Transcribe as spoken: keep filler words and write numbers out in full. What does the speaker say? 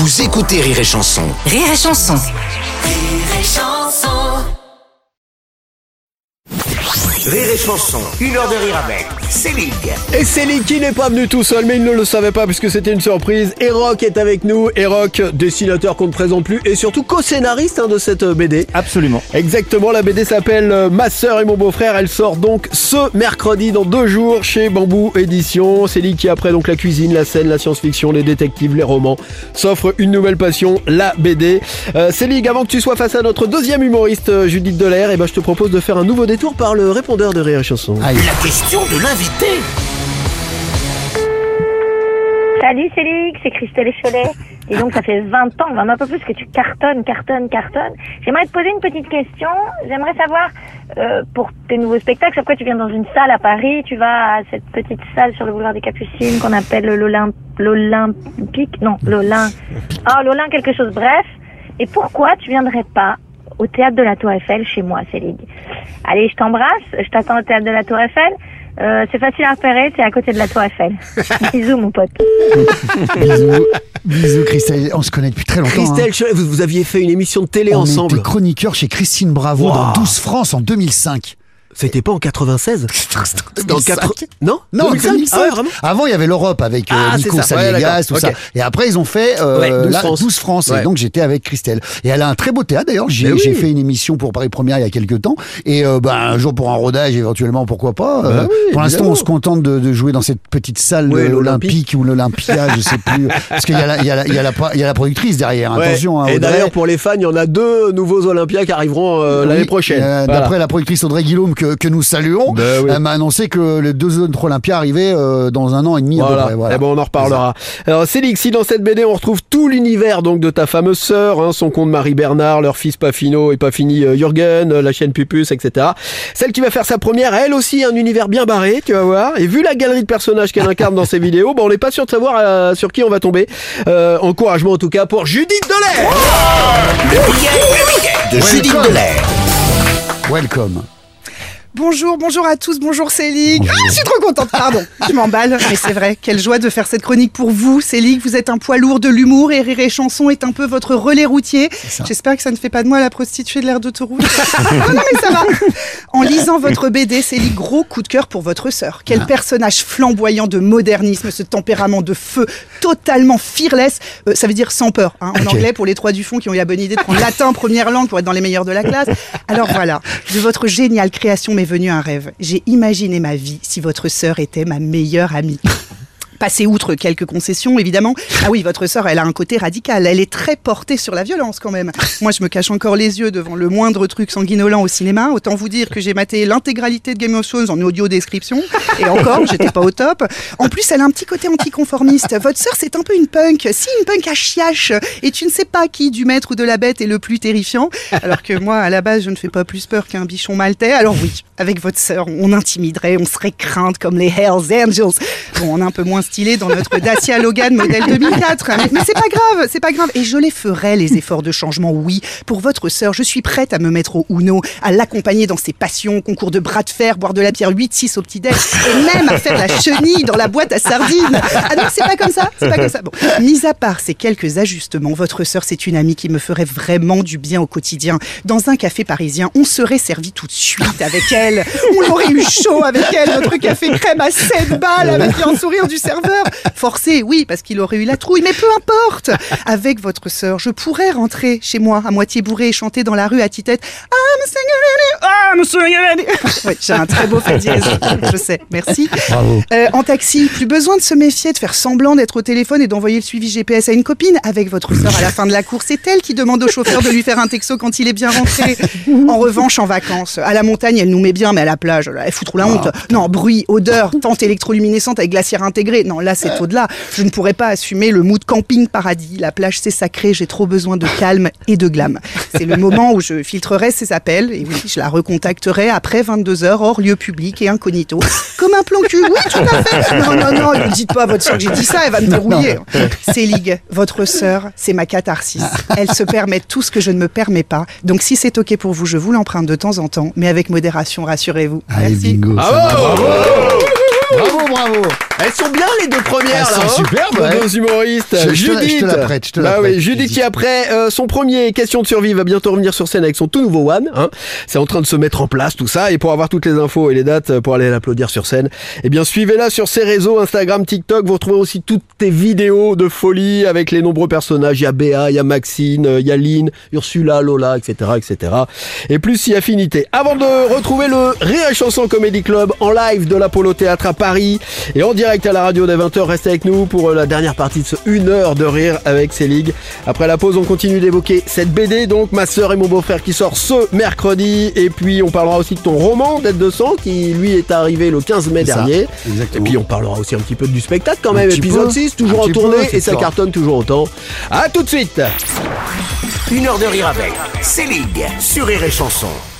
Vous écoutez Rire et Chanson. Rire et Chanson. Rire et Chanson. Rire et Chanson, une heure de rire avec Céline. Et Céline qui n'est pas venu tout seul, mais il ne le savait pas puisque c'était une surprise. Eroc est avec nous. Eroc, dessinateur qu'on ne présente plus et surtout co-scénariste hein, de cette B D. Absolument. Exactement, la B D s'appelle Ma sœur et mon beau-frère. Elle sort donc ce mercredi dans deux jours chez Bambou Édition. Céline qui après donc la cuisine, la scène, la science-fiction, les détectives, les romans, s'offre une nouvelle passion, la B D. Euh, Céline, avant que tu sois face à notre deuxième humoriste Judith Delair, eh ben, je te propose de faire un nouveau détour par le répondeur de Rire et Chanson. Aïe. La question de l'invité. Salut Céline, c'est Christelle Cholet. Et donc ça fait vingt ans, même un peu plus que tu cartonnes, cartonnes, cartonnes. J'aimerais te poser une petite question. J'aimerais savoir, euh, pour tes nouveaux spectacles, après tu viens dans une salle à Paris, tu vas à cette petite salle sur le boulevard des Capucines qu'on appelle l'Olymp... l'Olympique, non, l'Olymp... Ah, l'Olymp quelque chose, bref. Et pourquoi tu viendrais pas au théâtre de la Tour Eiffel chez moi, Céline? Allez, je t'embrasse, je t'attends au théâtre de la Tour Eiffel. Euh, c'est facile à repérer, c'est à côté de la Tour Eiffel. Bisous, mon pote. Bisous, bisous Christelle. On se connaît depuis très longtemps. Christelle, hein. vous, vous aviez fait une émission de télé on ensemble. On était chroniqueur chez Christine Bravo wow. dans douze France en deux mille cinq. C'était pas en quatre-vingt-seize? Dans quatre... Non Non, deux mille cinq. deux mille cinq. Ah ouais, vraiment. Avant, il y avait l'Europe avec euh, ah, Nico Saliegas, ouais, tout okay. ça. Et après, ils ont fait euh, ouais, douze, la, France. douze France. Ouais. Et donc, j'étais avec Christelle. Et elle a un très beau théâtre, d'ailleurs. J'ai, oui. j'ai fait une émission pour Paris Première il y a quelques temps. Et euh, bah, un jour, pour un rodage, éventuellement, pourquoi pas. Bah, euh, oui, pour l'instant, on se contente de, de jouer dans cette petite salle ouais, olympique ou l'Olympia, je sais plus. Parce qu'il y a la, il y a la, il y a la, il y a la productrice derrière. Ouais. Attention. Hein, et d'ailleurs, pour les fans, il y en a deux nouveaux Olympias qui arriveront euh, oui, l'année prochaine. Euh, voilà. D'après la productrice Audrey Guillaume, que, que nous saluons. Ben oui. Elle m'a annoncé que les deux autres Olympias arrivaient euh, dans un an et demi voilà. à peu près. Voilà. Eh ben on en reparlera. Alors Céline, si dans cette B D on retrouve tout l'univers donc de ta fameuse sœur, hein, son compte Marie Bernard, leur fils Pafino et Pafini euh, Jürgen, euh, la chaîne Pupus, et cetera. Celle qui va faire sa première, elle aussi un univers bien barré, tu vas voir. Et vu la galerie de personnages qu'elle incarne dans ses vidéos, bon on n'est pas sûr de savoir euh, sur qui on va tomber. Euh, encouragement en tout cas pour Judith Delair. Oh le billet de Judith Delair. Welcome. Bonjour, bonjour à tous, bonjour Céline. Ah, je suis trop contente, pardon, je m'emballe, mais c'est vrai, quelle joie de faire cette chronique pour vous, Céline. Vous êtes un poids lourd de l'humour et Rire et Chanson est un peu votre relais routier. J'espère que ça ne fait pas de moi la prostituée de l'aire d'autoroute. Oh non mais ça va. En lisant votre B D, Céline, gros coup de cœur pour votre sœur. Quel ah. personnage flamboyant de modernisme, ce tempérament de feu, totalement fearless, euh, ça veut dire sans peur, hein, en okay. anglais pour les trois du fond qui ont eu la bonne idée de prendre latin première langue pour être dans les meilleurs de la classe. Alors voilà, de votre géniale création m'est venu un rêve. J'ai imaginé ma vie si votre sœur était ma meilleure amie. Passer outre quelques concessions, évidemment. Ah oui, votre sœur, elle a un côté radical. Elle est très portée sur la violence, quand même. Moi, je me cache encore les yeux devant le moindre truc sanguinolent au cinéma. Autant vous dire que j'ai maté l'intégralité de Game of Thrones en audio description. Et encore, j'étais pas au top. En plus, elle a un petit côté anticonformiste. Votre sœur, c'est un peu une punk. Si, une punk à chiache. Et tu ne sais pas qui, du maître ou de la bête, est le plus terrifiant. Alors que moi, à la base, je ne fais pas plus peur qu'un bichon maltais. Alors oui, avec votre sœur, on intimiderait, on serait crainte comme les Hells Angels. Bon, on est un peu moins stylé dans notre Dacia Logan modèle deux mille quatre. Mais, mais c'est pas grave, c'est pas grave. Et je les ferai, les efforts de changement, oui. Pour votre sœur, je suis prête à me mettre au Uno, à l'accompagner dans ses passions, concours de bras de fer, boire de la bière huit six au petit-déj, et même à faire la chenille dans la boîte à sardines. Ah non, c'est pas comme ça, c'est pas comme ça. Bon, mis à part ces quelques ajustements, votre sœur, c'est une amie qui me ferait vraiment du bien au quotidien. Dans un café parisien, on serait servi tout de suite avec elle. On aurait eu chaud avec elle, notre café crème à sept balles avec un sourire du serveur. Forcé, oui, parce qu'il aurait eu la trouille, mais peu importe. Avec votre sœur, je pourrais rentrer chez moi à moitié bourré et chanter dans la rue à tue-tête. I'm singing, I'm singing. Oui, j'ai un très beau fait dièse, je sais, merci. Bravo. Euh, en taxi, plus besoin de se méfier, de faire semblant d'être au téléphone et d'envoyer le suivi G P S à une copine. Avec votre sœur, à la fin de la course, c'est elle qui demande au chauffeur de lui faire un texto quand il est bien rentré. En revanche, en vacances, à la montagne, elle nous met bien, mais à la plage, elle fout trop la honte. Non, bruit, odeur, tente électroluminescente avec glacière intégrée. Non, là, c'est au-delà. Je ne pourrais pas assumer le mood camping paradis. La plage, c'est sacré. J'ai trop besoin de calme et de glam. C'est le moment où je filtrerai ses appels. Et oui, je la recontacterai après vingt-deux heures, hors lieu public et incognito. Comme un plan cul. Oui, tout à fait. Non, non, non, ne dites pas à votre sœur que j'ai dit ça. Elle va me dérouiller. Céline, votre sœur, c'est ma catharsis. Elle se permet tout ce que je ne me permets pas. Donc, si c'est OK pour vous, je vous l'emprunte de temps en temps, mais avec modération, rassurez-vous. Allez, merci. Bingo. Bravo, bravo, bravo, bravo. Elles sont bien les deux premières. Elles là, sont hein, superbes, de ouais. nos humoristes. Je, je Judith. te, je te la prête, je te la bah prête. Oui, Judith qui après euh, son premier question de survie va bientôt revenir sur scène avec son tout nouveau One. Hein. C'est en train de se mettre en place tout ça. Et pour avoir toutes les infos et les dates pour aller l'applaudir sur scène, eh bien suivez-la sur ses réseaux Instagram, TikTok. Vous retrouvez aussi toutes tes vidéos de folie avec les nombreux personnages. Il y a Béa, il y a Maxine, il y a Lynn, Ursula, Lola, et cetera, et cetera. Et plus si affinité. Avant de retrouver le Rire et Chanson Comedy Club en live de l'Apollo Théâtre à Paris et en direct à la radio dès vingt heures, restez avec nous pour la dernière partie de ce une heure de rire avec Célig. Après la pause, on continue d'évoquer cette B D, donc Ma sœur et mon beau-frère, qui sort ce mercredi. Et puis on parlera aussi de ton roman Dette de sang qui lui est arrivé le quinze mai C'est dernier. ça, exactement. Et puis on parlera aussi un petit peu du spectacle quand Un même. petit Épisode peu, six, toujours un en petit tournée peu, et ça c'est cartonne toujours autant. À tout de suite. Une heure de rire avec Célig sur Rire et Chanson.